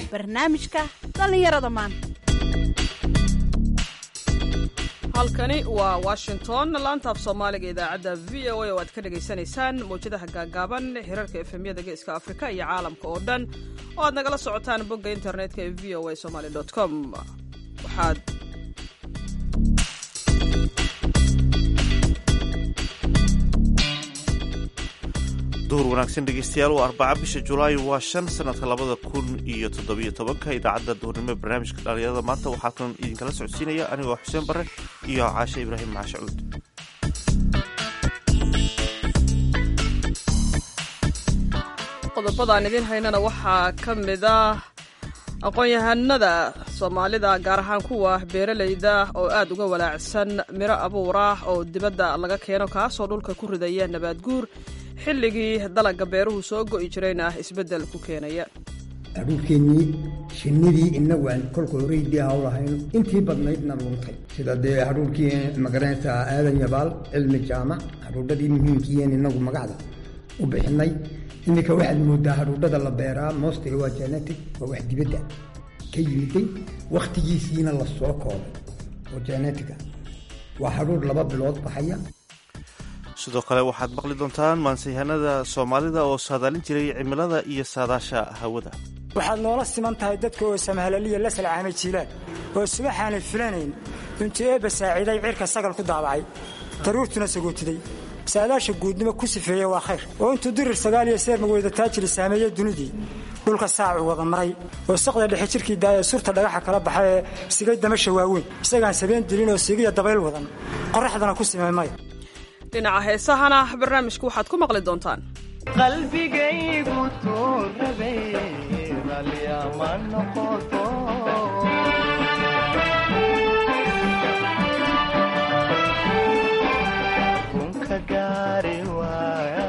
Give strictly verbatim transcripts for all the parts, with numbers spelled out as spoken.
barnaamijka dhallinyarada maanta. halkani waa washington laanta af soomaaliga idaacadda v o a oo aad ka dhegaysanaysaan mawjadaha gaagaaban xiriirka efemyada geeska afrika iyo caalamka oo dhan oo aad nagala socotaan bogga internetka ee v o a somaly dot com. waxaad duhur wanaagsan dhegeystayaal waa arbaca bisha julaay waa shan sanadka labada kun iyo toddobiyo tobanka idaacadda duhurnimo ee barnaamijka dhalinyarada maanta waxaa kan idinkala socodsiinaya anigoo xuseen bare iyo caashe ibraahim maashacuud. qodobadaan idin haynana waxaa ka mid ah aqoon-yahanada soomaalida gaar ahaan kuwa beeralayda oo aad uga walaacsan miro abuur ah oo dibadda laga keeno kaasoo dhulka ku ridaya nabaad guur xilligii dalagga beeruhu soo go'i jirayna ah isbeddel ku keenaya. hadhuurkeennii shinnidii innagu aan kolka horeydii hawlahayn intii badnaydna luntay sida dee hadhuurkii magaranaysa aadan yabaal cilmi jaamac hadhuudhadii muhiimkiieen innagu magacda u bixinay. iminka waxaad moodaa hadhuudhada la beeraa moostiga waa genetic waa wax dibadda ka yimiday wakhtigiisiina la soo koobay oo genetica waa hadhuur laba bilood baxaya. sidoo kale waxaad maqli doontaan maansayahanada soomaalida oo saadaalin jiray cimilada iyo saadaasha hawada. waxaad noola siman tahay dadka oo samhalaliya la salcaamay jiilaan oo subaxaanay filanayn intuu eebba saaciiday cirka sagal ku daabacay daruurtuna sagootiday saadaasha guudnimo ku sifeeye waa khayr oo intuu dirir sagaal iyo seer magweyda taajiri saameeye dunidii dhulka saacu wada maray oo saqda dhexe jirkii daaya surta dhagaxa kala baxa ee sigay damasha waaweyn isagaan sabeen dilin oo sigiya dabayl wadan qorraxdana ku simeemaya. dhinaca heesahana barnaamijku waxaad ku maqli doontaan qalbigaygu tuurabe ralyama noqoto kunka gaari waaya.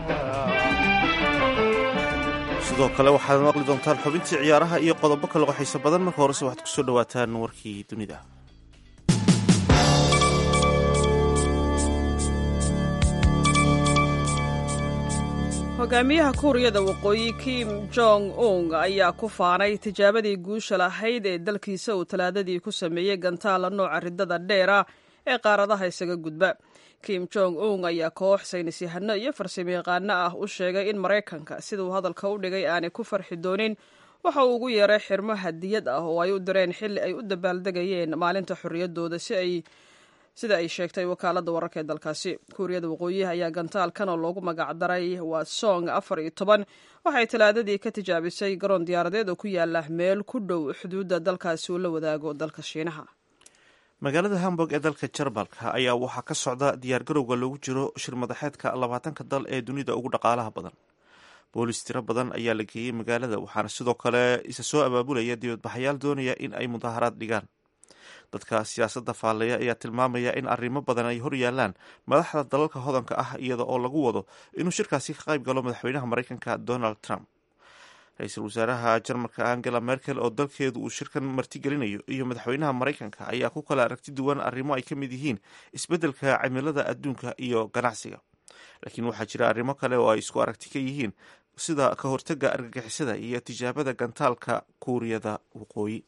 sidoo kale waxaad maqli doontaan xubintii ciyaaraha iyo qodobo kale oo xiiso badan. marka horese waxaad ku soo dhawaataan warkii dunida. hogaamiyaha kuuriyada waqooyi kim jong un ayaa ku faanay tijaabadii guusha lahayd ee dalkiisa uu talaadadii ku sameeyey gantaala nooca riddada dheera ee qaaradaha isaga gudba. kim jong un ayaa koox saynisyahano iyo farsamayaqaano ah u sheegay in maraykanka siduu hadalka u dhigay aanay ku farxi doonin waxa uu ugu yeeray xirmo hadiyad ah oo ay u direen xilli ay u dabaaldegayeen maalinta xorriyaddooda si ay sida ay sheegtay wakaaladda wararka ee dalkaasi. kuuriyada waqooyiha ayaa gantaalkan oo loogu magacdaray waa song afar iyo toban waxay talaadadii ka tijaabisay garoon diyaaradeed oo ku yaala meel ku dhow xuduudda dalkaasi uu la wadaago dalka shiinaha. magaalada hamburg ee dalka jarmalka ayaa waxaa ka socda diyaargarowga loogu jiro shir madaxeedka labaatanka dal ee dunida ugu dhaqaalaha badan. boolis tiro badan ayaa la geeyey magaalada waxaana sidoo kale isa soo abaabulaya dibadbaxayaal doonaya in ay mudaharaad dhigaan. dadka siyaasadda faalleeya ayaa tilmaamaya in arrimo badan ay hor yaalaan madaxda dalalka hodanka ah iyada oo lagu wado inuu shirkaasi ka qayb galo madaxweynaha maraykanka donald trump. ra-iisul wasaaraha jarmalka angela merkel oo dalkeedu uu shirkan martigelinayo iyo madaxweynaha maraykanka ayaa ku kala aragti duwan arrimo ay ka mid yihiin isbeddelka cimilada adduunka iyo ganacsiga. laakiin waxaa jira arrimo kale oo ay isku aragti ka yihiin sida ka hortagga argagixisada iyo tijaabada gantaalka kuuriyada waqooyi.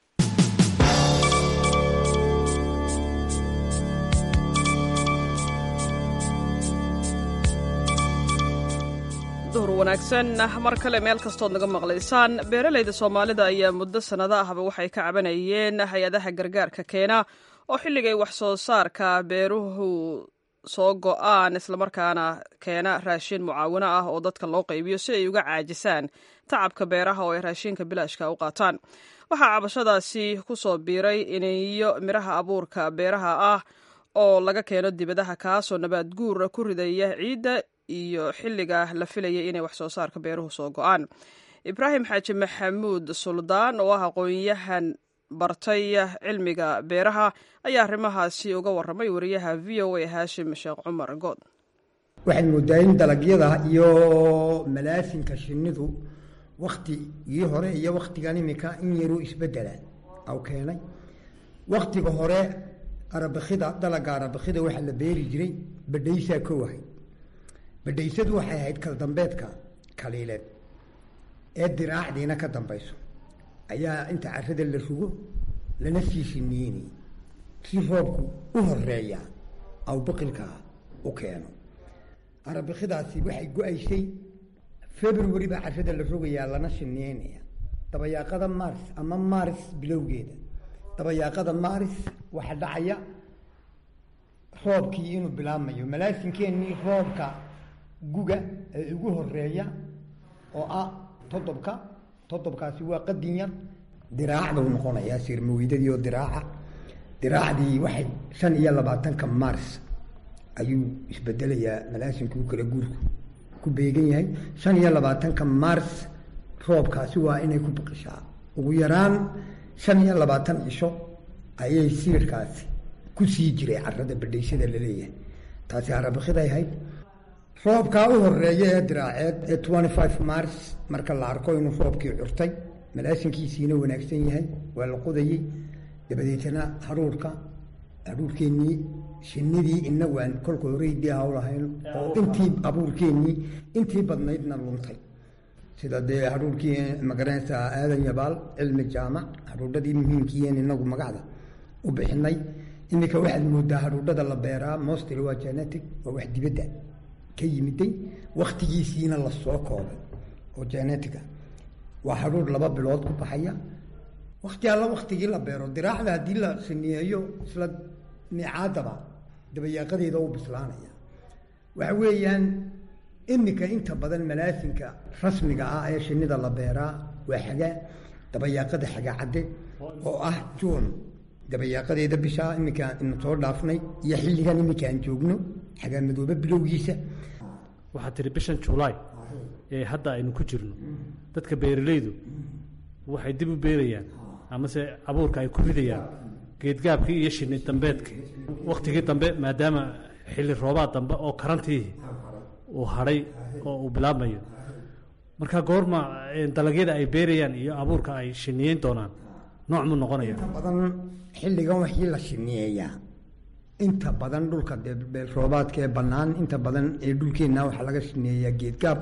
duhur wanaagsan mar kale meel kastood naga maqlaysaan. beeralayda soomaalida ayaa muddo sannado ahba waxay ka cabanayeen hay-adaha gargaarka keena oo xilligay wax soo saarka beeruhu soo go-aan islamarkaana keena raashin mucaawino ah oo dadka loo qaybiyo si ay uga caajisaan tacabka beeraha oo ay raashinka bilaashka u qaataan. waxaa cabashadaasi ku soo biiray iniyo miraha abuurka beeraha ah oo laga keeno dibadaha kaasoo nabaad guur ku ridaya ciidda iyo xilliga la filayay inay wax soo saarka beeruhu soo go-aan. ibraahim xaaji maxamuud suldaan oo ah aqoon-yahan bartay cilmiga beeraha ayaa arrimahaasi uga warramay wariyaha v o a haashim sheekh cumar good. waxaad moodaa in dalagyada iyo malaasinka shinnidu wakhtigii hore iyo wakhtigan imika in yaruu isbeddela aw keenay. wakhtiga hore arabakida dalaga arabakida waxaa la beeri jiray badhaysaa ka wahay. badhaysadu waxay ahayd kaldambeedka kaliileed ee diraacdiina ka dambayso ayaa inta carrada la rugo lana sii shiniinay si roobku u horeeya aw biqilkaa u keeno arabikidaasi waxay go-aysay february baa carrada la rogayaa lana shiniinaya dabayaaqada maaris ama maaris bilowgeeda dabayaaqada maaris waxaa dhacaya roobkii inuu bilaabmayo malaasinkeennii roobka guga ee ugu horeeya oo ah todobka todobkaasi waa qadin yar diraac buu noqonayaa sirmaweydadii oo diraaca diraacdii waxay shan iyo labaatanka mars ayuu isbedelayaa malaasinkuu kala guurku ku beegan yahay shan iyo labaatanka mars roobkaasi waa inay ku biqishaa ugu yaraan shan iyo labaatan cisho ayay siirkaasi ku sii jiray carrada badhaysada la leeyahay taasi arabikiday ahayd roobkaa u horeeya ee diraaceed ee twenty five mars marka la arko inuu roobkii curtay malaasinkiisiina wanaagsan yahay waa la qodayey dabadeetana haruurka haruurkeennii shinidii inagu aan kolka horeydii hawlahayn oo intii abuurkeennii intii badnaydna luntay sida dee haruurkii magaranaysa aadan yabaal cilmi jaamac haruudhadii muhiimkiieen inagu magacda u bixinay iminka waxaad moodaa haruudhada la beeraa mostly waa genetic waa wax dibadda ka yimiday waktigiisiina la soo koobay oo genetica waa haruur laba bilood ku baxaya wakti alla waktigii la beero diraacda haddii la siniyeeyo isla nicaadaba dabayaaqadeeda u bislaanaya waxa weeyaan iminka inta badan malaasinka rasmiga ah ee shinida la beeraa waa xagaa dabayaaqada xagaa cadde oo ah juun dabayaaqadeeda bishaa iminka inu soo dhaafnay iyo xilligan iminka aan joogno xagaa madoobe bilowgiisa waxaad tiri bishan julaay ee hadda aynu ku jirno dadka beeralaydu waxay dib u beerayaan amase abuurka ay ku ridayaan geedgaabkii iyo shini dambeedkii waktigii dambe maadaama xilli roobaad dambe oo karantii uu hadhay oo uu bilaabmayo marka goorma dalagyada ay beerayaan iyo abuurka ay shiniyeyn doonaan nooc mu noqonaya inta badan xilligan waxii la shiniyeeyaa inta badan dhulka beel roobaadka ee bannaan inta badan ee dhulkeenna waxaa laga shineeyaa geedgaab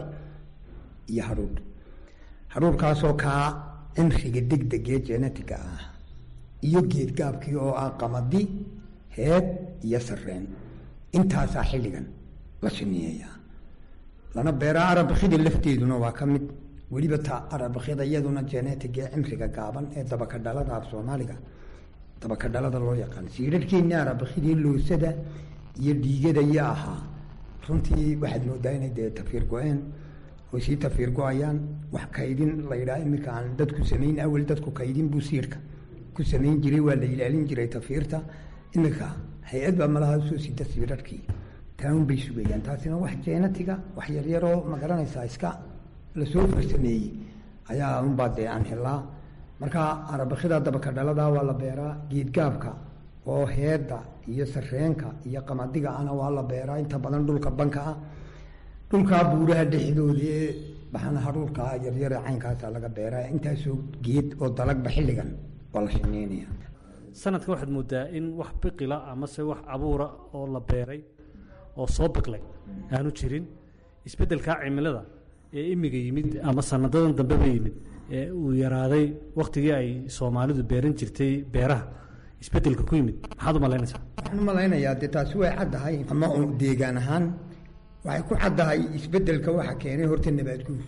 iyo haruur haruurkaasoo kaa cimriga degdegee genetica ah iyo geedgaabkii oo ah qamadi heed iyo sarreen intaasaa xilligan la shineeyaa lana beeraa arabikida lafteeduna waa ka mid weliba ta arabikida iyaduna genetic ee cimriga gaaban ee dabaka dhalada af soomaaliga dabaka dhalada loo yaqaan siirarkeennii arabikidii loosada iyo dhiigada iyo ahaa runtii waxaad moodaa inay dee tafiir go-een way sii tafiir go-ayaan wax kaydin la yidhaha iminka aan dadku samayn awel dadku kaydin buu siirka ku samayn jiray waa la ilaalin jiray tafiirta iminka hay-ad baa malaha usoo sida siirarkii taun bay sugayaan taasina wax genetiga wax yaryaroo magaranaysaa iska lasoo farsameeyey ayaa unbaa dee aan helaa marka arabikida dabaka dhalada waa la beeraa geedgaabka oo heedda iyo sarreenka iyo qamadiga ana waa la beeraa inta badan dhulka banka ah dhulkaa buuraha dhexdooda ee baxana haruurkaa yaryare caynkaasa laga beeraa intaasoo geed oo dalagba xilligan waa la shineynaya sanadka waxaad moodaa in wax biqila amase wax abuura oo la beeray oo soo biqlay aanu jirin isbeddelkaa cimilada ee imiga yimid ama sanadadan dambeba yimid ee uu yaraaday waktigii ay soomaalidu beeran jirtay beeraha isbeddelka ku yimid maxaad u malaynaysaa waxaan u malaynayaa dee taasi way caddahay ama deegaan ahaan waxay ku caddahay isbeddelka waxa keenay horta nabaadguur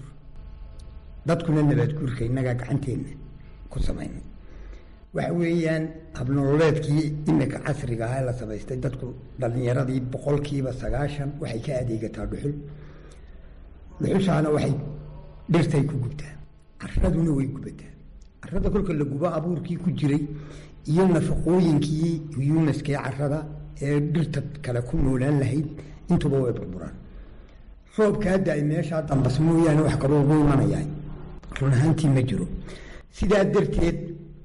dadkuna nabaadguurka innagaa gacanteenna ku samaynay waxa weeyaan habnololeedkii iminka casriga ah ee la samaystay dadku dhalinyaradii boqolkiiba sagaashan waxay ka adeegataa dhuxul dhuxushaana waxay dhirtay ku gubtaa caraduna way gubataa carada kolka la gubo abuurkii ku jiray iyo nafaqooyinkii humaskee carada ee dhirta kale ku noolaan lahayd intuba way burburaan roobkaa da-ay meeshaa dambas mooyaane wax kaloo ugu imanayaa run ahaantii ma jiro sidaa darteed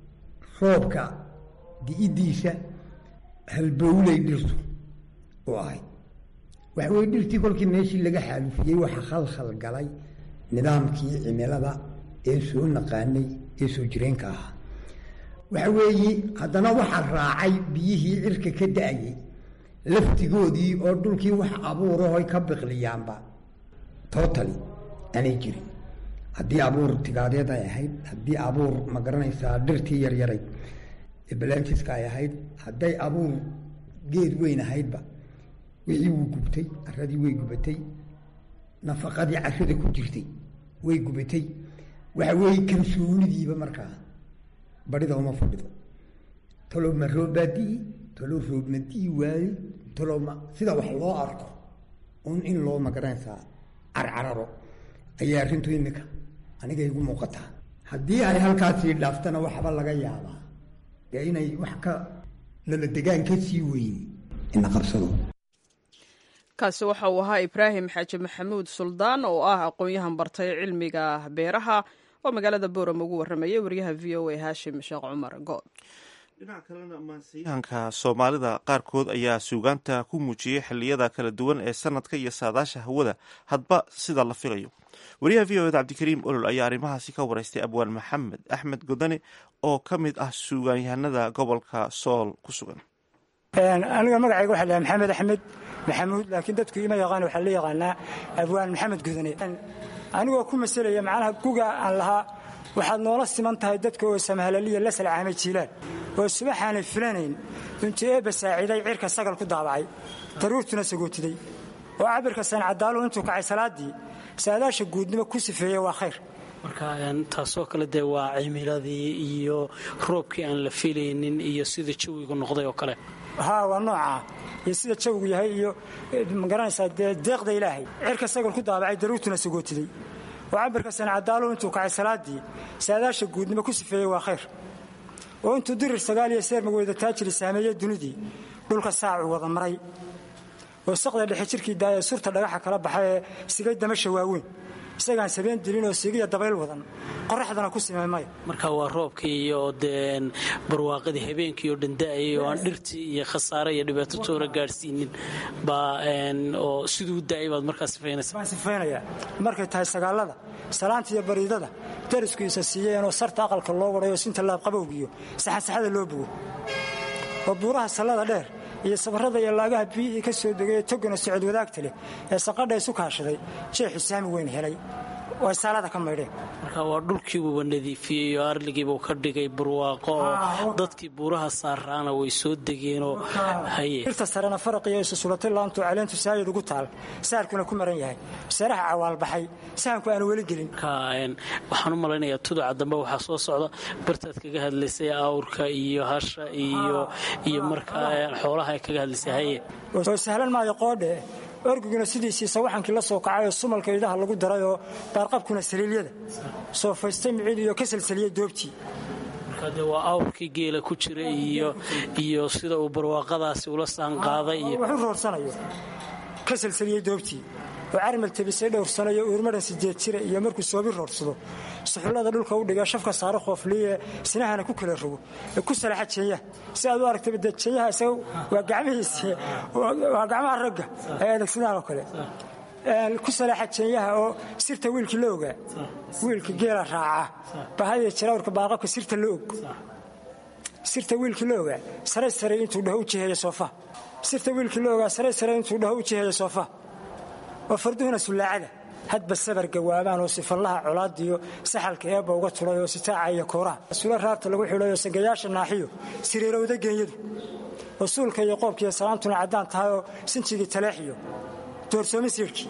roobka di-iddiisa halbowlay dhirtu u ahayd waxa weye dhirtii kolkii meeshii laga xaalufiyey waxa khalkhal galay nidaamkii cimilada ee soo naqaanay ee soo jireenka ahaa waxa weeye haddana waxaa raacay biyihii cirka ka da-ayay laftigoodii oo dhulkii wax abuurahoy ka biqliyaanba totally aanay jirin haddii abuur tigaadeed ay ahayd, haddii abuur ma garanaysaa dhirtii yaryaray ee balantiska ay ahayd, hadday abuur geed weyn ahaydba wixii wuu gubtay, carradii way gubatay, nafaqadii carrada ku jirtay way gubatay. waxa weeye kalsoonidiiba markaa barida uma fadhido. talow ma roobaadii, talow roobmadii waaye, talow ma sida wax loo arko un in loo magaranaysaa carcararo ayaa arrintu imika aniga igu muuqataa. haddii ay halkaasii dhaaftana waxba laga yaabaa dee inay wax ka lala degaan ka sii weyni ina qabsado. kaasi waxa uu ahaa ibraahim xaaji maxamuud suldaan oo ah aqoon-yahan bartay cilmiga beeraha oo magaalada boorama ugu warramayay wariyaha v o a haashim sheekh cumar good. dhinaca kalena maansiyahanka soomaalida qaarkood ayaa suugaanta ku muujiyey xilliyada kala duwan ee sanadka iyo saadaasha hawada hadba sida la filayo. wariyaha v o eda cabdikariim olol ayaa arrimahaasi ka waraystay abwaan maxamed axmed godane oo ka mid ah suugaanyahanada gobolka sool ku sugan. aniga magacayga waxaa lahaa maxamed axmed maxamuud, laakiin dadku ima yaqaan, waxaa la yaqaanaa abwaan maxamed godane. anigoo ku masalaya macnaha guga aan lahaa waxaad noola siman tahay dadka oo samhalaliya la salcaamay jiilaan oo subaxaanay filanayn intuu eebba saaciiday cirka sagal ku daabacay daruurtuna sagootiday oo cabirka sancadaalu intuu kacay salaadii saadaasha guudnimo ku sifeeyey waa khayr. marka taasoo kale dee waa cimiladii iyo roobkii aan la filaynin iyo sida jawigu noqday oo kale. haa waa noocaa iyo sida jawigu yahay iyo magaranaysaa dee deeqda ilaahay cirka sagal ku daabacay daruurtuna sagootiday oo cabirka sancadaalu intuu kacay salaadii saadaasha guudnimo ku sifeeyey waa khayr. oo intuu dirir sagaal iyo seer magweyda taajiri saameeyey dunidii dhulka saacu wada maray oo saqda dhexe jirkii daaya surta dhagaxa kala baxay ee sigay damasha waaweyn isagaan sabeen dilin oo sigiya dabayl wadan qoraxdana ku simeemay. marka waa roobkii iyo deen barwaaqadii habeenkii oo dhanda'ay oo aan dhirtii iyo khasaare iyo dhibaato toona gaadhsiinin baa oo siduu da'ay baad markaa sifaynaysaa. waan sifaynaya markay tahay sagaalada salaanta iyo bariidada darisku isa siiyeen oo sarta aqalka loo waday oo sinta laab qabowgiyo saxasaxada loo bugo oo buuraha salada dheer iyo safarada iyo laagaha biyihii ka soo degay togana socod wadaagta leh ee saqadha isu kaashaday jeexu saami weyn helay oo saalada ka maydheen. marka waa dhulkiibuuba nadiifiyey oo arligiibuu ka dhigay barwaaqo oo dadkii buuraha saaraana way soo degeenoo haye irta sarena faraqiyo isu sulatay laantu caleentu saayid ugu taal saarkuna ku maran yahay saraha cawaal baxay sahanku aan weli gelin. waxaan u malaynayaa tuduca dambe waxaa soo socda bartaad kaga hadlaysay awrka iyo hasha iyo iyo markaa xoolaha ay kaga hadlaysay haye oo sahlan maayo qoodhe orgiguna sidiisii sawaxankii la soo kacay oo sumalka idaha lagu daray oo baarqabkuna saliilyada soo faystay miciid iyo ka salsaliyey doobtii. marka dee waa awrkii geela ku jira iyo iyo sida uu barwaaqadaasi ula saan qaaday iyo wuxuu roorsanayo ka salsaliyey doobtii oo carmal tabisay dhowr sano iyo uurmaran sideed jira iyo markuu soobi roorsado suxullada dhulka u dhiga shafka saaro qoofliye sinahana ku kala rogo ee ku salaxa jeeyaha si aad u aragtay jeeyaha isaga waa gacmihiisa waa gacmaha ragga ee adeegsadaan oo kale ku salaxa jeeyaha oo sirta wiilkii la ogaa wiilka geela raaca bahaya jiraawrka baaqabka sirta la og sirta wiilkii la ogaa sare sare intuu dhaho u jiheeyo soofa sirta wiilkii la ogaa sare sare intuu dhaho u jiheeyo soofa oo farduhuna sulaacada hadba sabar gawaabaan oo sifallaha colaadiyo saxalka eebba uga tulay oo sitaaca iyo kooraha sula raarta lagu xidhay oo sangayaasha naaxiyo siriirowda geenyadu oo suulka iyo qoobkiiyo salaantuna caddaan tahay oo sinjigii taleexiyo doorsoomi siirkii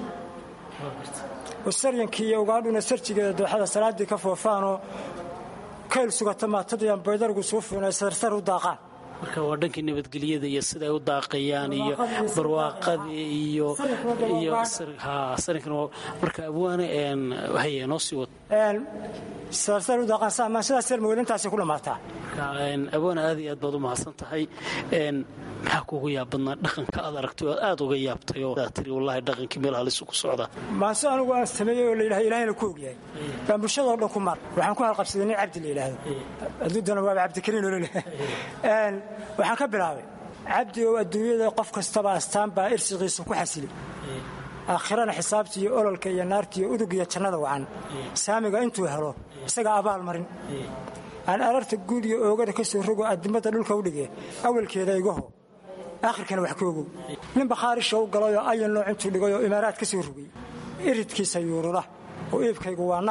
oo saryankii iyo ugaadhuna sarjigeeda dooxada salaaddii ka foofaanoo kayl sugata maatadayaan baydarigu suufuunay sarsar u daaqaan. marka waa dhankii nabadgelyada iyo siday u daaqayaan iyo barwaaqadii iyo iyo sarinkan marka abwaane haye noo sii wad sarsar u daaqaan saamaan sidaas sar mawlintaasi ku dhamaataa. marka abwaane aad iyo aad baad u mahadsan tahay. maxaa kuugu yaab badnaa dhaqanka aad aragtay oo aad uga yaabtay oo aad tiri wallaahi dhaqankii meel halis ku socda maase anigu aan sameeyey oo la yidhaha ilaahayna ku ogyahay baan bulshadoo dhan ku mar waxaan ku halqabsaday nin cabdi la yidhaahdo adduuddana waaba cabdikariin olole waxaan ka bilaabay cabdi oo adduunyada qof kastaba astaan baa irsiqiisa ku xasilay aakhirana xisaabta iyo ololka iyo naarta iyo udug iyo jannada wacan saamiga intuu helo isaga abaal marin aan ararta guud iyo oogada ka soo rogo addimada dhulka u dhigee awalkeeda igaho aakhirkana wax ka ogow nin bakhaarisha u galay oo ayan nooc intuu dhigay oo imaaraad ka soo rogay iridkiisa yuurura oo iibkaygu waa naqad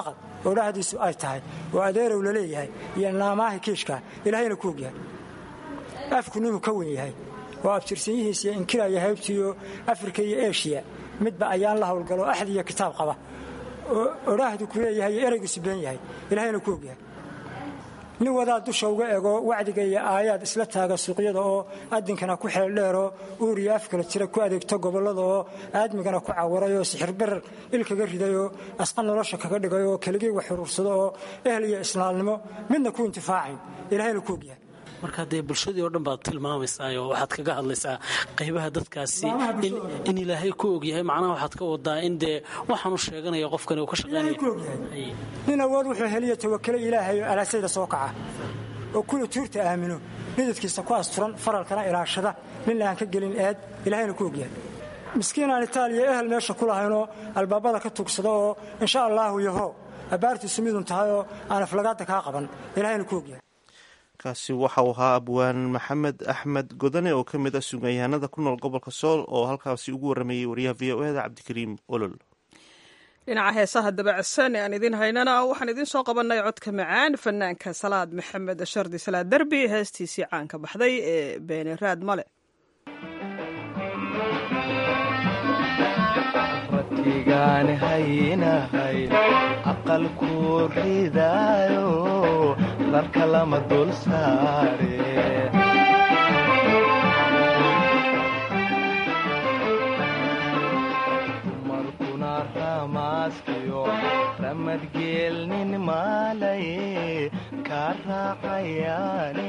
oo dhahdiisu ay tahay oo adeerow la leeyahay iyo naamaahi kiishka ilaahayna ku ogyahay afku ninuu ka wen yahay oo abtirsanyihiisiyo inkiraya haybtiiyo afrika iyo eshiya midba ayaan la howlgalo axad iyo kitaab qaba oo odhaahdu ku leeyahay iyo eraygiisu been yahay ilaahayna ku ogyahay nin wadaa dusha uga ego wacdiga iyo aayaad isla taaga suuqyada oo adinkana ku xeeldheeroo uuriyo afkala jira ku adeegto gobollada oo aadmigana ku cawaray oo sixirbarar ilkaga ridayoo asqa nolosha kaga dhigay oo keligii wax urursado oo ehel iyo islaamnimo midna ku intifaacayn ilaahayna ku ogyahay marka dee bulshadii oo dhan baad tilmaamaysaa oo waxaad kaga hadlaysaa qaybaha dadkaasi in ilaahay ku ogyahay macnaha waxaad ka wadaa in dee waxaanu sheeganaya qofkani uu ka shaqaynaya nin awood wuxuu heliya tawakale ilaahay oo alaasayda soo kaca oo kula tuurta aamino midadkiisa ku asturan faralkana ilaashada nin aan ka gelin eed ilaahayna ku ogyahay miskiin aan itaaliya ehel meesha ku lahaynoo albaabada ka tugsada oo insha allaahu yaho abbaartiisu midun tahay oo aan aflagaada kaa qaban ilaahayna ku ogyahay kaasi waxau ahaa abwaan maxamed axmed godane oo ka mid ah sugayahanada ku nool gobolka sool oo halkaasi ugu waramayey wariyaha v o eda cabdikariim olol dhinaca heesaha dabacsan ee aan idiin haynana waxaan idiin soo qabannay codka macaan fanaanka salaad maxamed shardi salaad derbi heestiisii caanka baxday ee beeni raad male ratigaan haynahay aqalku ridaayo rarka lama dul saare dumarkuna ramaaskiyo ramadgeelnin maalay ka raacayaane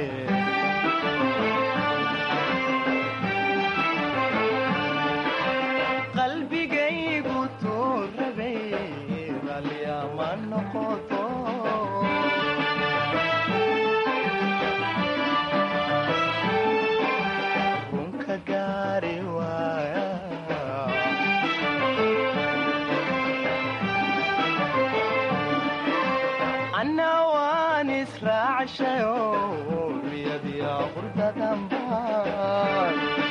qalbigaygu tuurabay ralyama noqoto runka gaari waaya anna waan israacshayo riyadiya qurdadanbaan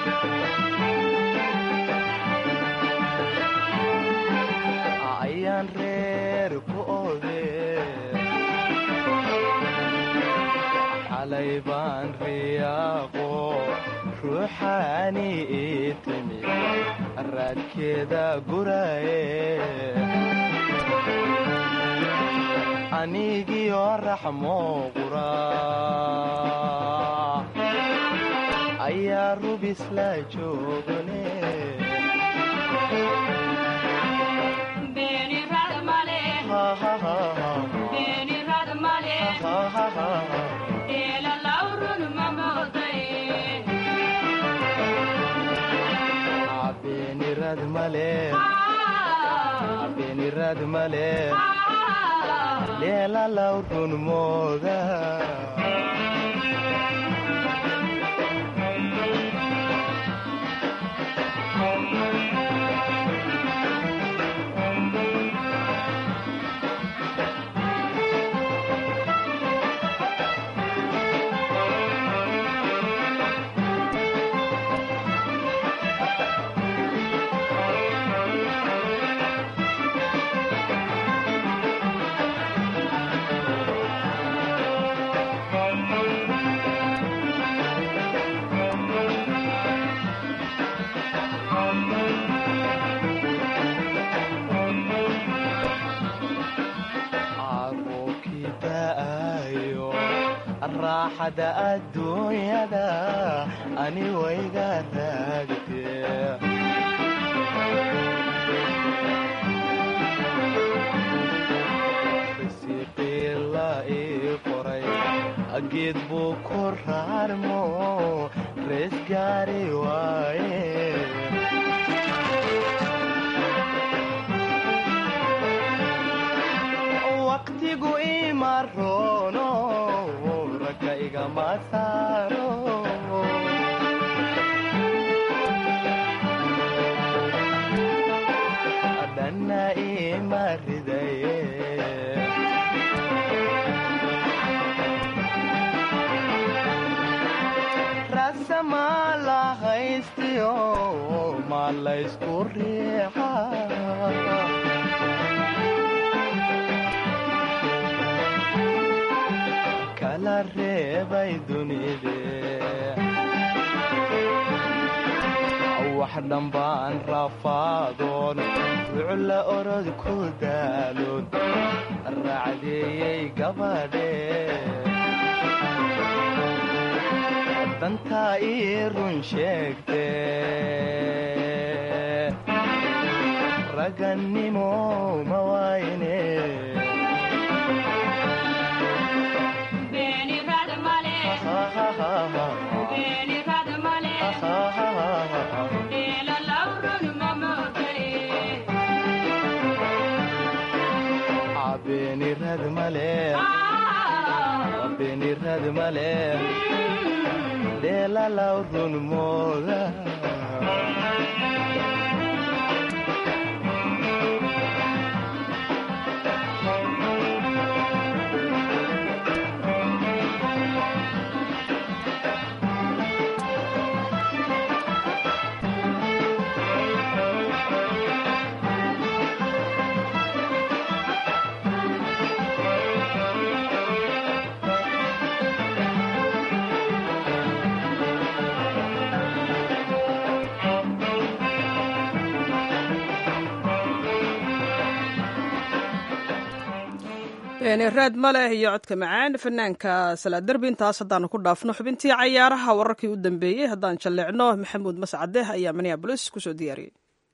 ayaan reer ku ode xalay baan riyaaqo ruuxaani ii timi raadkeeda guraye anigiyo raxmo qura ayaa rubis la joogane beenirad male leela lawrun mooda raaxada adduunyada ani wayga raagtee risiiqii la ii qoray geed buu ku raarmo rees gaari waaye waqtigu ima roono dhanna ima ridaye rasama la haystiyo ma laysku riixa reebay dunide wax dhambaan rafaadoon wucla orod ku daaloon raacdeeyey gabadhe dantaa ii run sheegte ragannimo ma wayne beenirad male beenirad male dheelalaw run mooda raad ma leh iyo codka macaan fanaanka salaad derbi intaas haddaanu ku dhaafno xubintii cayaaraha wararkii u dambeeyey haddaan jalleecno maxamuud mascadeh ayaa minneabolis kusoo diyaariyey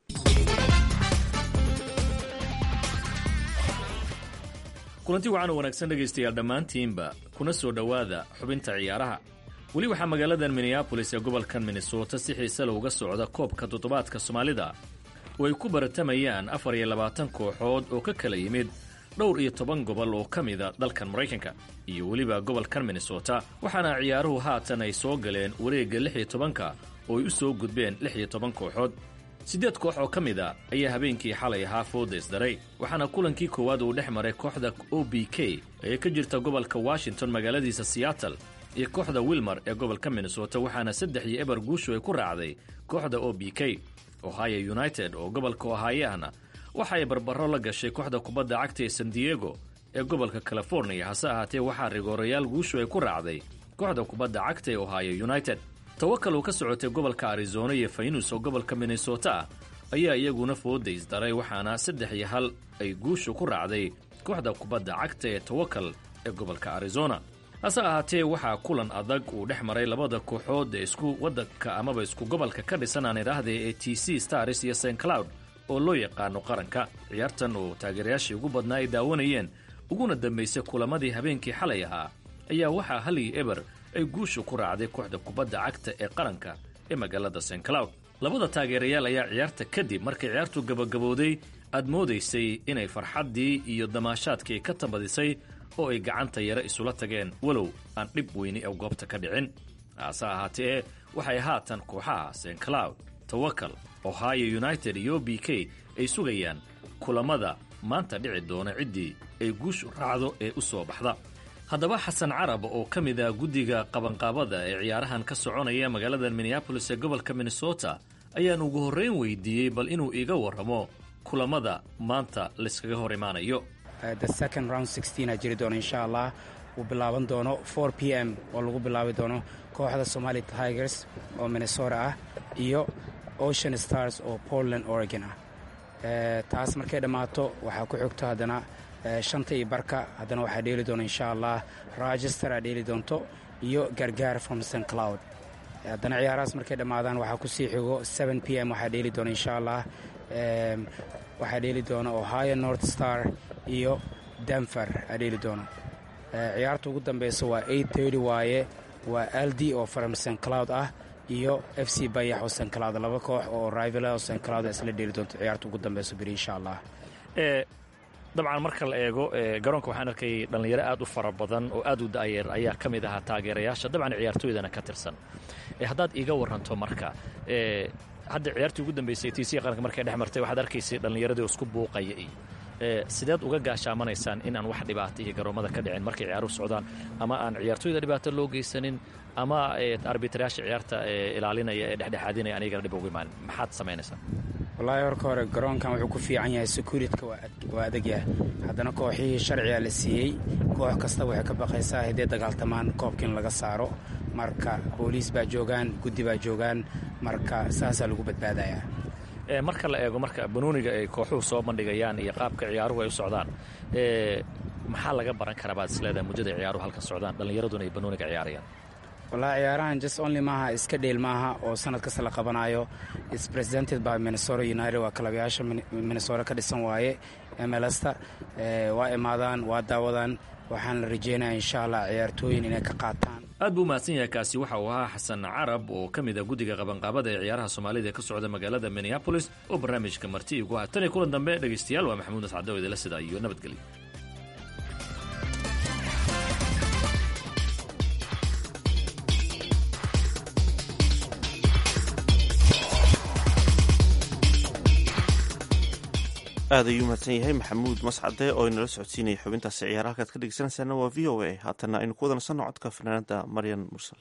kulanti wacan u wanaagsan dhegaystayaal dhammaantiinba kuna soo dhowaada xubinta ciyaaraha weli waxaa magaaladan minneabolis ee gobolkan minnesota si xiise leh uga socda koobka toddobaadka soomaalida oo ay ku baratamayaan afar iyo labaatan kooxood oo ka kala yimid dhowr iyo toban gobol oo ka mida dalkan maraykanka iyo weliba gobolkan minnesota waxaana ciyaaruhu haatan ay soo galeen wareegga lix iyo tobanka oo ay u soo gudbeen lix iyo toban kooxood siddeed koox oo ka mida ayaa habeenkii xalay ahaa fooda isdaray waxaana kulankii koowaad uu dhex maray kooxda o b k ee ka jirta gobolka washington magaaladiisa seattle iyo kooxda wilmar ee gobolka minnesota waxaana saddex iyo eber guushu ay ku raacday kooxda o b k ohio united oo gobolka ohio ahna waxa ay barbaro la gashay kooxda kubadda cagta ee san diego ee gobolka california hase ahaatee waxaa rigoorayaal guushu ay ku raacday kooxda kubadda cagta ee ohio united tawakal uu ka socotay gobolka arizona iyo faynus oo gobolka minnesota ah ayaa iyaguna fooda isdaray waxaana saddex iyo hal ay guushu ku raacday kooxda kubadda cagta ee tawakal ee gobolka arizona hase ahaatee waxaa kulan adag uu dhex maray labada kooxood ee isku waddanka amaba isku gobolka ka dhisan aan idhaahday ee t c stars iyo st cloud oo loo yaqaano qaranka ciyaartan oo taageerayaashii ugu badnaa ay daawanayeen uguna dambaysay kulamadii habeenkii xalay ahaa ayaa waxaa hal iyo eber ay guushu ku raacday kooxda kubadda cagta ee qaranka ee magaalada st cloud labada taageerayaal ayaa ciyaarta kadib markay ciyaartu gabagabowday aad moodaysay inay farxaddii iyo damaashaadkii ka tambadisay oo ay gacanta yare isula tageen walow aan dhib weyni ee goobta ka dhicin hase ahaatee waxay haatan kooxaha st cloud tawakal ohio united iyo o b k ay sugayaan kulamada maanta dhici doona ciddii ay guushu raacdo ee u soo baxda haddaba xasan carab oo ka mid ah guddiga qabanqaabada ee ciyaarahan ka soconaya magaalada minneabolis ee gobolka minnesota ayaan ugu horrayn weydiiyey bal inuu iga warramo kulamada maanta layskaga hor imaanayo the second round sixteen aa jiri doono insha allah uu bilaaban doono four p m oo lagu bilaabi doono kooxda somali tigers oo minnesota ah iyo ocean stars oo portland oregon ah taas markay dhammaato waxaa ku xigto haddana shanta iyo barka haddana waxaa dheeli doona insha allah rochester aa dheeli doonto iyo gargaar from st cloud haddana ciyaarahaas markay dhammaadaan waxaa kusii xigo seven p m waxaa dheeli doona insha allah waxaa dheeli doona ohio north star iyo denver aa dheeli doona ciyaarta ugu dambeysa waa eight thirty waaye waa aldi oo from st cloud ah iyo f c bayax oo st cloud laba koox oo rival oo st cloud isla dheeli doonto ciyaarta ugu dambeysa beri insha allah dabcan marka la eego garoonka waxaan arkay dhallinyaro aad u fara badan oo aad u da'yeer ayaa ka mid ahaa taageerayaasha dabcan ciyaartooydana ka tirsan haddaad iiga waranto marka hadda ciyaartii ugu dambeysay t c qaranka markay dhex martay waxaad arkaysay dhallinyaradii isku buuqaya iyo sideed uga gaashaamanaysaan in aan wax dhibaato iyo garoommada ka dhicin markay ciyaaruhu socdaan ama aan ciyaartooyda dhibaato loo geysanin ama arbitrayaasha ciyaarta ilaalinaya ee dhexdhexaadinaya anigana dhib ugu imaanin maxaad samaynaysaa wallaahi horka hore garoonkan wuxuu ku fiican yahay securityka waa adag yahay haddana kooxihii sharciga la siiyey koox kasta waxay ka baqaysaa haddee dagaaltamaan koobka in laga saaro marka booliis baa joogaan guddi baa joogaan marka saasaa lagu badbaadayaa marka la eego marka banooniga ay kooxuhu soo bandhigayaan iyo qaabka ciyaaruhu ay u socdaan maxaa laga baran karaa baad isleedahay muddada ciyaaruhu halkan socdaan dhallinyaraduna ay banooniga ciyaarayaan wallaahi ciyaarahan just only maaha iska dheel maaha oo sanad kasta la qabanayo is presented by Minnesota United waa kalabayaasha Minnesota ka dhisan waaye M L S ta waa imaadaan waa daawadaan waxaan la rajeynayaa insha allah ciyaartooyin inay ka qaataan aad buu mahadsan yahay kaasi waxa uu ahaa xasan carab oo ka mid ah guddiga qabanqaabada ee ciyaaraha soomaalida ee ka socda magaalada Minneapolis oo barnaamijka marti igu ah tan iyo kulan dambe dhegaystayaal waa maxamuud nascad oo idila sida iyo nabadgelyo aad ayuu mahadsan yahay maxamuud mascade oo inala socodsiinaya xubintaasi ciyaar halkaad ka dhegeysanaysaana waa v o a haatana aynu ku wadansanno codka fanaanada maryan mursal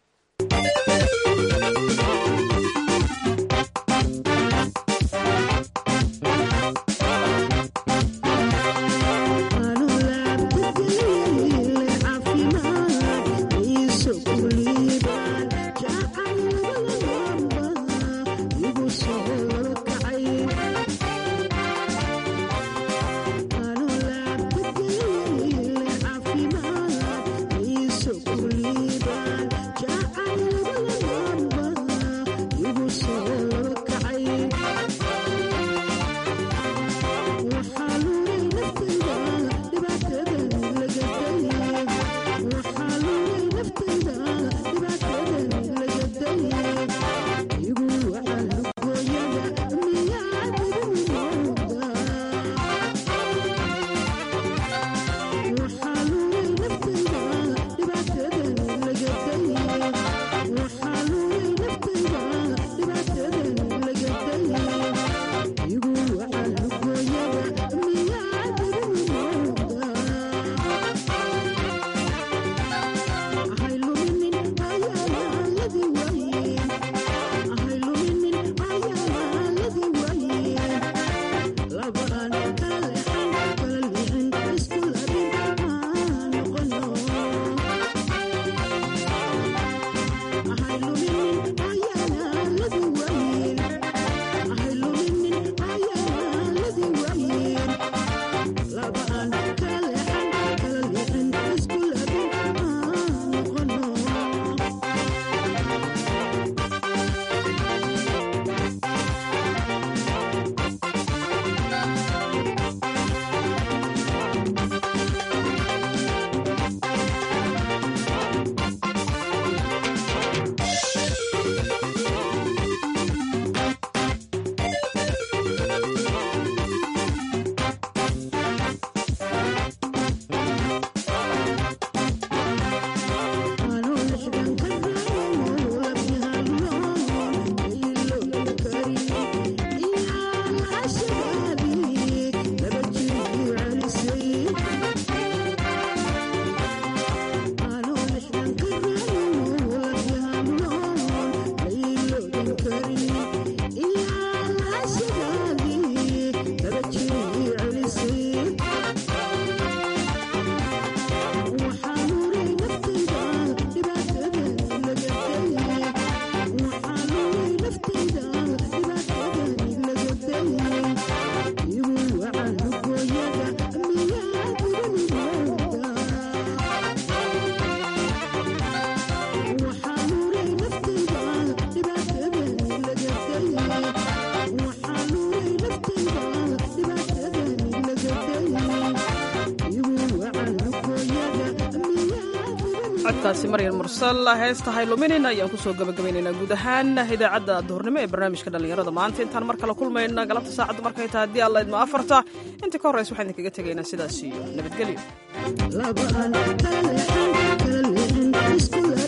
codkaasi maryan mursal heesta hayluminayna ayaan kusoo gabagabaynaynaa guud ahaan idaacadda duhurnimo ee barnaamijka dhallinyarada maanta intaan mar kale kulmayna galabta saacaddu markay tahay haddii alla idma afarta inta ka horraysa waxaan idinkaga tegaynaa sidaas iyo nabadgelyo